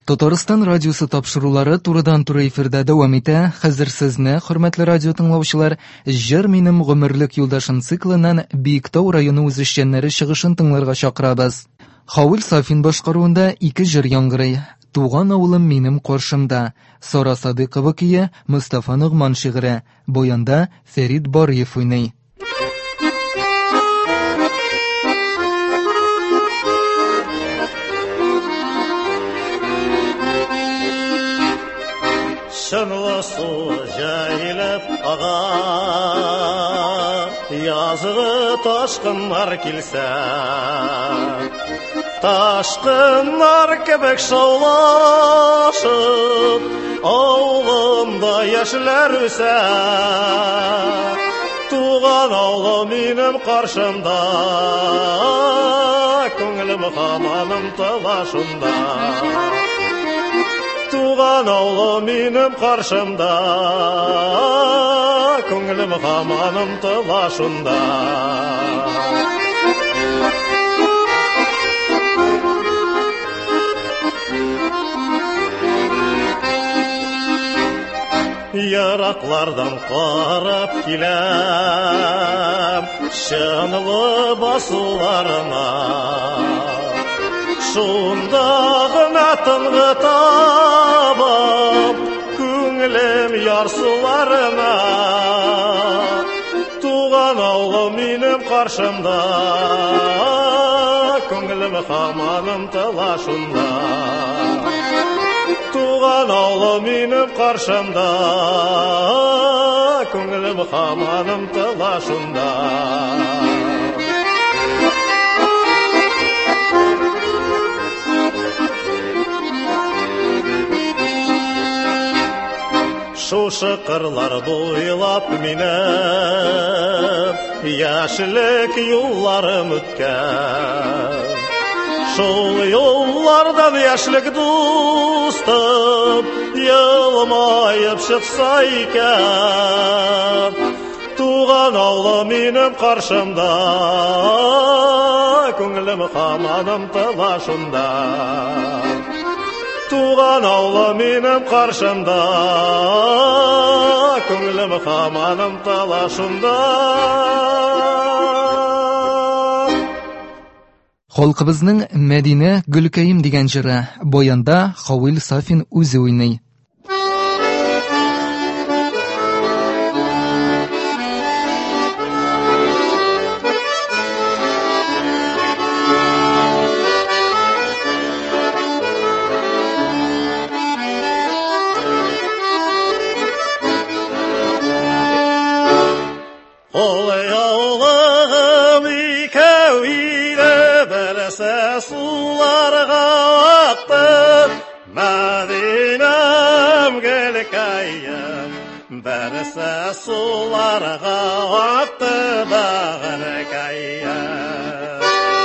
Татарстан радиосы тапшырулары турыдан-туры эфирдә дәвам итә. Хәзер сезне, хөрмәтле радио тыңлаучылар, «Җыр минем гомерлек юлдашым» циклыннан Биектау районы үзешчәннәре чыгышын тыңларга чакырабыз. Хавил Сафин башкаруында ике җыр яңгырый. Туган авылым минем каршымда. Сара Садыйкова көе, Мустафа Нугман шигыре. Баянда Фәрит Бариев уйный. Шынлы су жайылып аға, язғы ташқынлар келсе, ташқынлар кебек шаулашып, ауылымда яшьләр үсә. Туган авылым минем каршымда, күңелем һаман омтыла шунда. Туган авылым минем каршымда, күңелем һаман омтыла шунда. Яраклардан карап киләм, шынлы басуларына. Шунда гына тынгы табам, күңелем ярсуларына. Туган авылым минем каршымда, күңелем һаман омтыла шунда. Туган авылым минем каршымда, күңелем һаман омтыла шунда. Шушы кырлар буйлап минем яшьлек юлларым үткән. Шул юллардан яшьлек дустым елмаеп чыкса икән. Туган авылым минем каршымда, күңелем һаман омтыла шунда. Туган авылым минем каршымда, күңелем һаман омтыла шунда. Халкыбызның Мәдинә Гөлкәем дигән җыры. Баянда Хавил Сафин үзе уйный. Sularga aktı, Мәдинәм Гөлкәем, берсе sularga aktı Гөлкәем.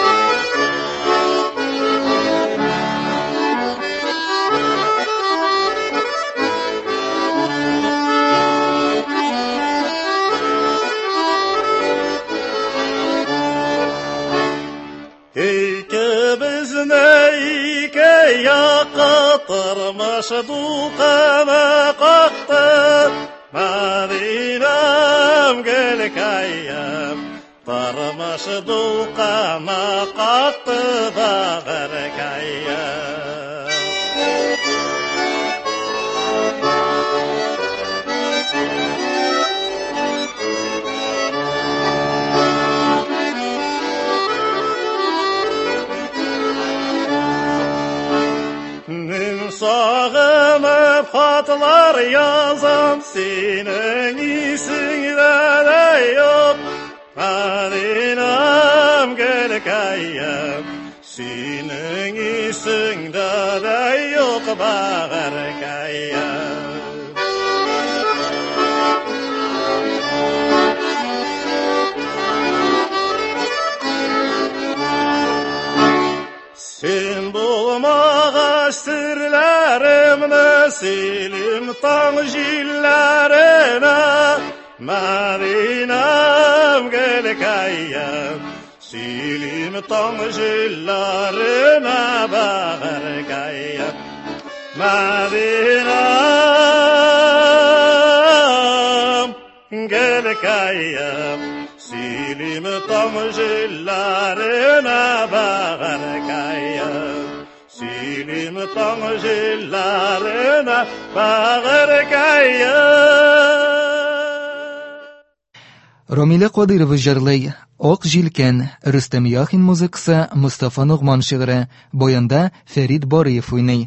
İke yaka tırmış dukana kalktı, Мәдинәм Гөлкәем, tırmış dukana kalktı da Гөлкәем. Sağınıp hatlar yazam, senin isinde de yok. Мәдинәм Гөлкәем, senin isinde de yok Гөлкәем. Sen bulmağa sirlerimni silim taң jillerine, Мәдинәм Гөлкәем, silim taң jillerine Гөлкәем. Madinam gelkayam silim tam jillarına bağırkayam silim tam jillarına bağırkayam Ромилә Кадырова җырлый. Ак җилкән. Рөстәм Яхин музыкасы, Мустафа Нугман шигыре. Баянда Фәрит Барыев уйный.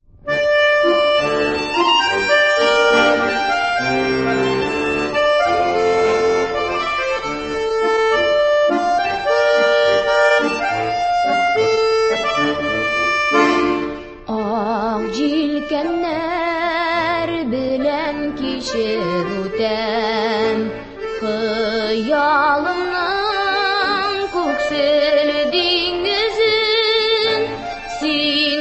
Ак җилкәннәр белән кичер үтәм Хыялымның күксел диңгезен Син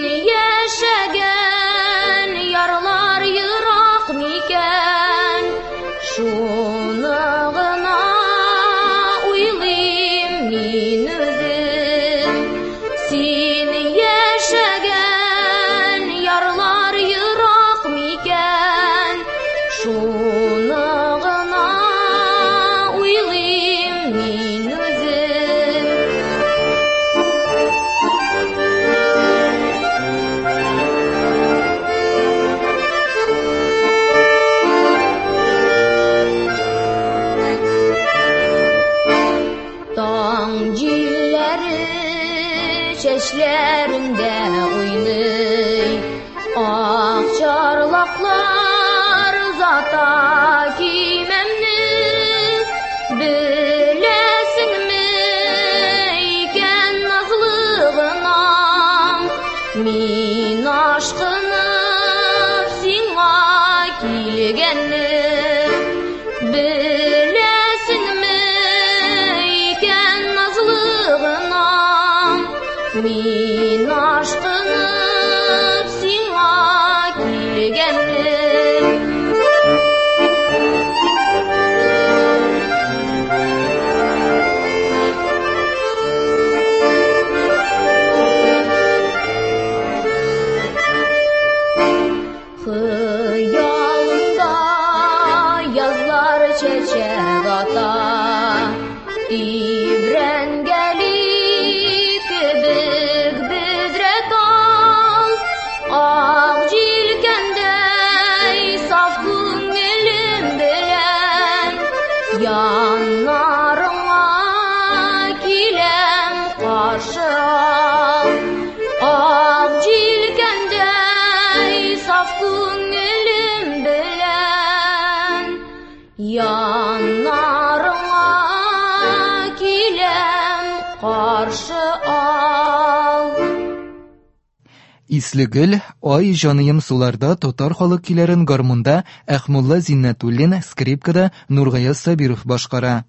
яшәгән ярлар ерак микән Шуны гына уйлыйм мин үзем Син яшәгән ярлар ерак микән Шуны гына уйлыйм мин үзем Таң җилләре чәчләремдә уйный Ак чарлаклар озата кимәмне Беләсеңме икән назлы гынам Мин ашкынып сиңа килгәнне Беләсеңме икән назлы гынам Мин ашкынып сиңа килгәнне Хыялымда язлар чәчәк ата Тибрәнгәли кебек бөдрә тал Ак җилкәндәй саф күңелем белән Яннарыңа киләм каршы ал Ак җилкәндәй саф күңелем белән Яннарыңа киләм каршы ал Ислегөл, ай җаныем суларда татар халык көйләрен гармунда Әхмулла Зиннәтуллин, скрипкада Нургаяз Сабиров башкара.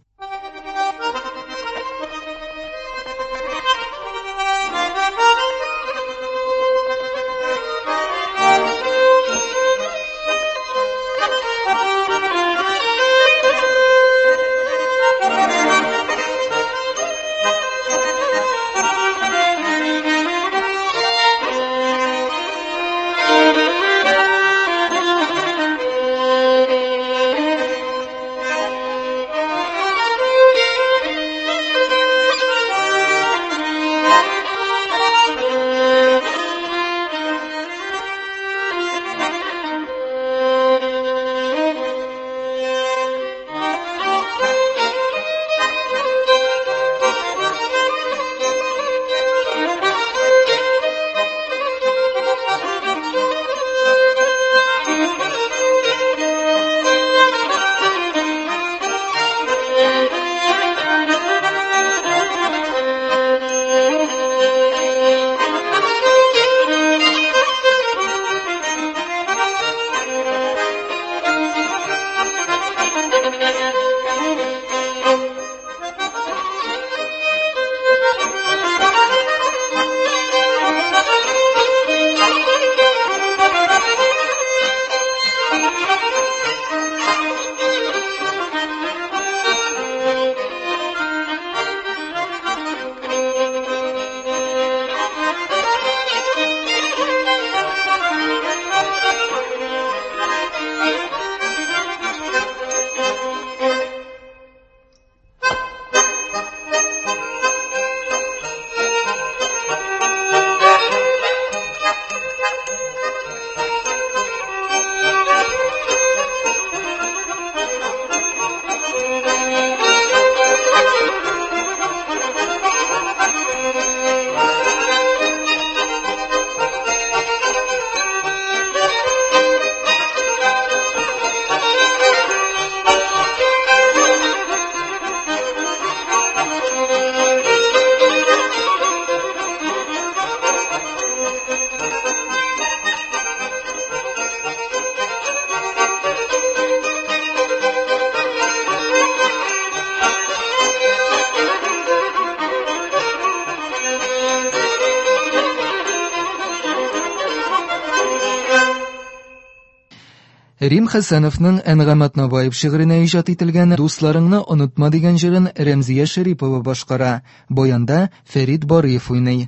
Рим Хәсәновның Әнгамат Набаев шигыренә иҗат ителгән «Дусларыңны онытма» дигән җырын Рәмзия Шәрипова башкара. Баянда Фәрит Барыев уйный.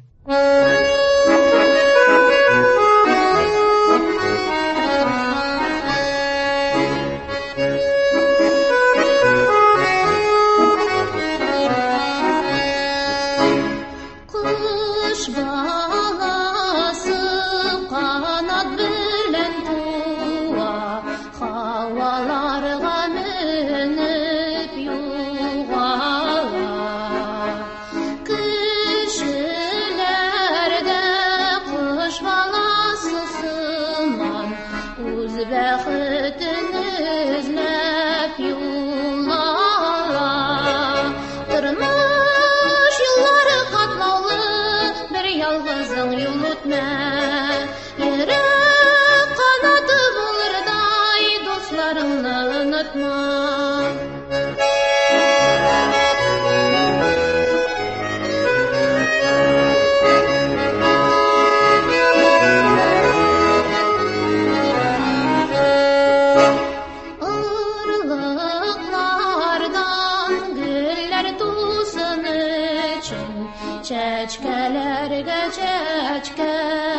Çeçkelerge çeçke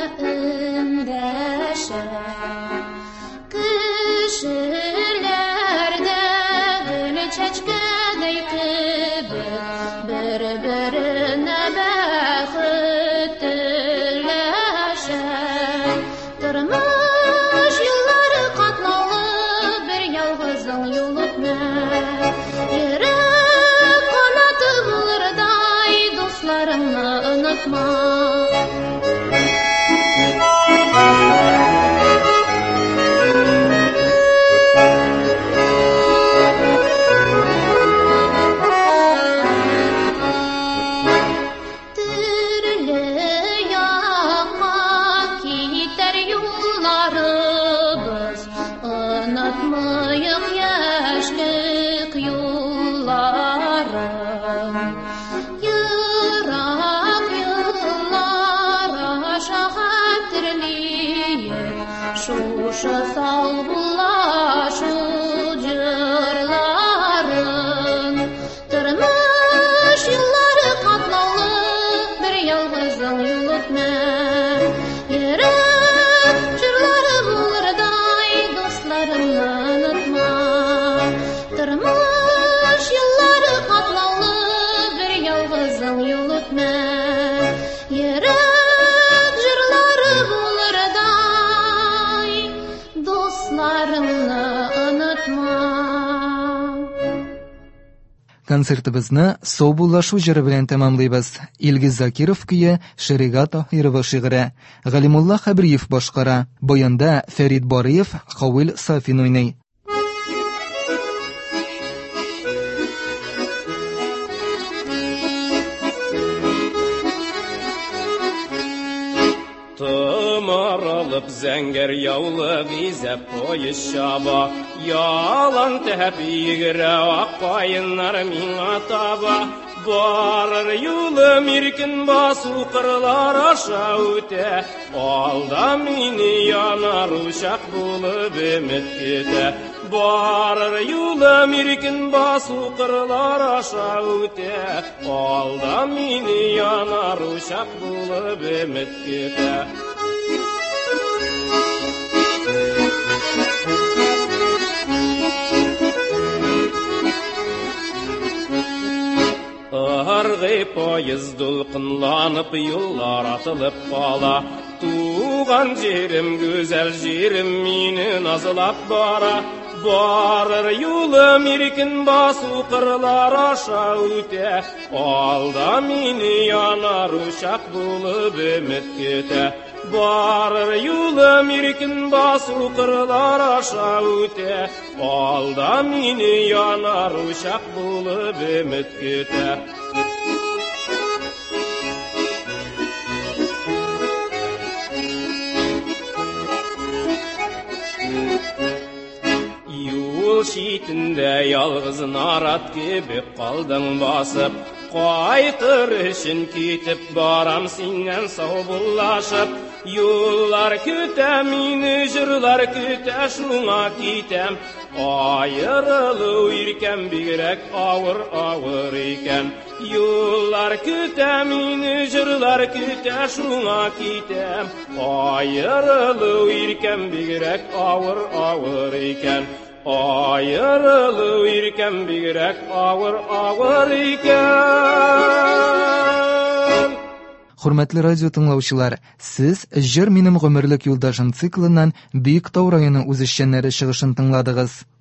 ündeşe Kışılerde gül çeçkedey kibir Bir-birine bəxit diləşe Durmuş yılları katlalı bir yalğızın yolutma Yürek kanatı bulurday dostlarını unutma Şuşa sal bulaşu cırların Tırmış yılları katlalı bir yalğızın yolutma Yürek cırları bulurday dostlarını unutma Tırmış yılları katlalı bir yalğızın yolutma Yürek cırları bulurday dostlarını unutma. Концертыбызны Собуллашу җыры белән тәмамлыйбыз. Илгиз Закиров көе, Шәригат Таһирова шигыре. Галимулла Хәбриев башкара. Баянда Фәрит Барыев, Хавил Сафин уйный. Тымырылып зәңгәр яулык изәп поезд чаба Ялан тәһәп йөгерә ак каеннар миңа таба Барыр юлым иркен басу кырлар аша үтә Алда мине янар учак булып өмет көтә Барыр юлым иркен басу кырлар аша үтә Алда мине янар учак булып өмет көтә Аргы поезд дулкынланып юллар атылып кала Туган җирем гүзәл җирем мине назлап бара Барыр юлым иркен басу кырлар аша үтә Алда мине янар учак булып өмет көтә Барыр юлым иркен басу кырлар аша үтә Алда мине янар учак булып өмет көтә Юл шитендә ялгыз нарат кебек калдың басып Кайтыр өчен китеп барам синнән саубуллашып Юллар көтә мине, җырлар көтә, шуңа китәм. Аерылу иркән бигрәк авыр икән. Юллар көтә мине, җырлар көтә, шуңа китәм. Аерылу иркән бигрәк авыр икән. Аерылу иркән бигрәк авыр икән. Хөрмәтле радио тыңлаучылар, сез «Җыр минем гомерлек юлдашым» циклыннан Биектау районы үзешчәннәре чыгышын тыңладыгыз.